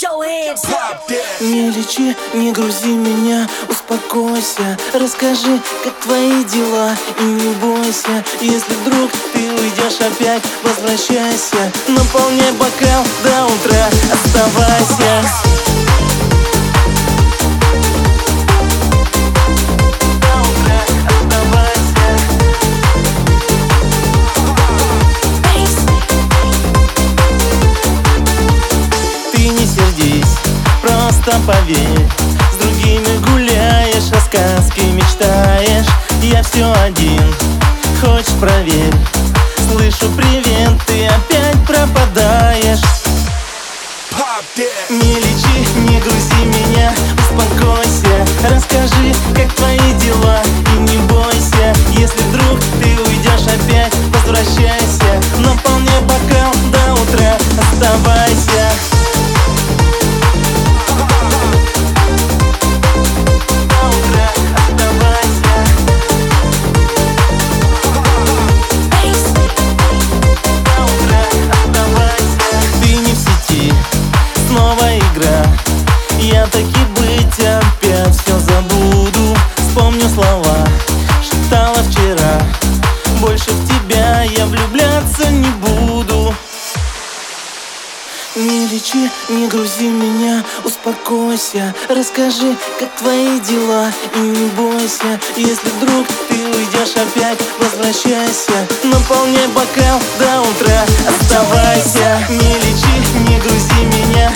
Не лечи, не грузи меня, успокойся. Расскажи, как твои дела, и не бойся. Если вдруг ты уйдешь опять, возвращайся. Наполняй бокал до утра, оставайся. Просто поверь, с другими гуляешь, о сказке мечтаешь. Я все один, хочешь проверь. Слышу привет, ты опять пропадаешь. Не лечи, не грузи меня, успокойся. Расскажи, как твои дела, и не бойся. Если вдруг ты уйдешь опять, возвращайся. Наполняй бокал до утра, оставайся. Я таки быть опять все забуду. Вспомню слова, шептала вчера. Больше в тебя я влюбляться не буду. Не лечи, не грузи меня, успокойся. Расскажи, как твои дела, и не бойся. Если вдруг ты уйдешь опять, возвращайся. Наполняй бокал до утра, оставайся. Не лечи, не грузи меня,